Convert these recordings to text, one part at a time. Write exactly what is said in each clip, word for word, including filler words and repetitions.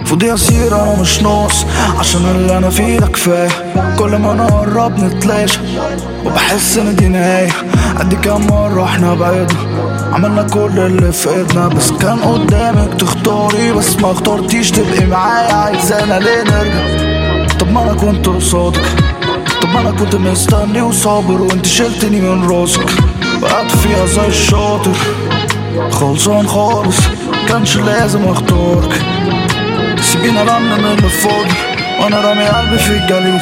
فضي اصير انا مش ناقص، عشان اللي انا فيه ده كفايه. كل ما نقرب نتلاشى وبحس ان دي نهايه. قد كام مره احنا بعدنا عملنا كل اللي في ايدنا، بس كان قدامك تختاري بس ما اخترتيش تبقي معايا. عايزانا ليه نرجع؟ طب ما انا كنت قصادك، طب ما انا كنت مستني وصابر وانت شلتني من راسك. وقعت فيها زي الشاطر خلصان خالص، كانش لازم اختارك. سيبينا لمن من اللي فاضي وانا رامي قلبي في الجليد.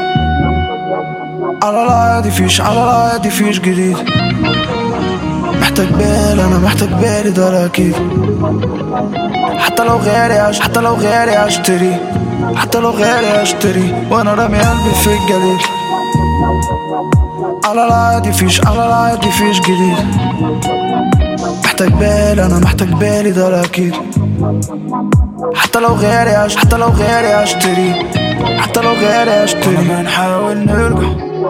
على العادي فيش على العادي فيش جديد. محتاج بالي انا محتاج بالي ده الاكيد. حتى لو غالي عش حتى لو غالي اشتري حتى لو غالي اشتري وانا رامي قلبي في الجليد. على العادي فيش على العادي فيش جديد. محتاج بالي انا محتاج بالي ده الاكيد. حتى لو غالي عش حتى لو غالي اشتري حتى لو غالي اشتري. انا بنحاول نرجع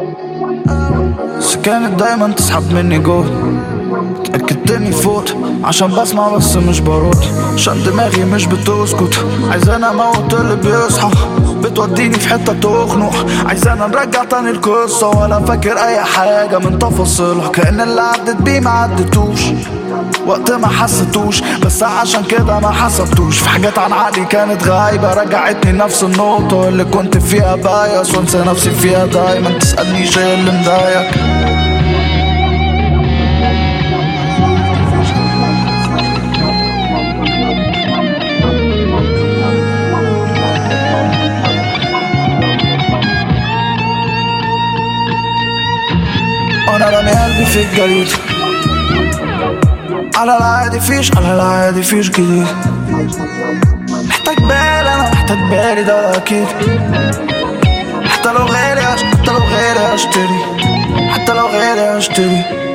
بس كانت دايما تسحب مني جوه. اتأكدت اني فوت عشان بسمع بس مش برد، عشان دماغي مش بتسكت. عايزانا اموت اللي بيصحى، بتوديني في حتة تخنق. عايزانا نرجع تاني القصة ولا فاكر اي حاجة من تفاصيلها، كأن اللي عدت بيه ما عدتوش وقت ما حسيتوش، بس عشان كده ما حسبتوش. في حاجات عن عقلي كانت غايبة رجعتني نفس النقطة اللي كنت فيها بايس، وانسى نفسي فيها دايما. تسألنيش ايه اللي مضايق؟ وانا رامي قلبي في الجليد. على العادي فيش على العادي فيش جديد. محتاج بالي انا محتاج بالي ده اكيد. حتى لو غالي حتى لو غالي اشتري حتى لو غالي اشتري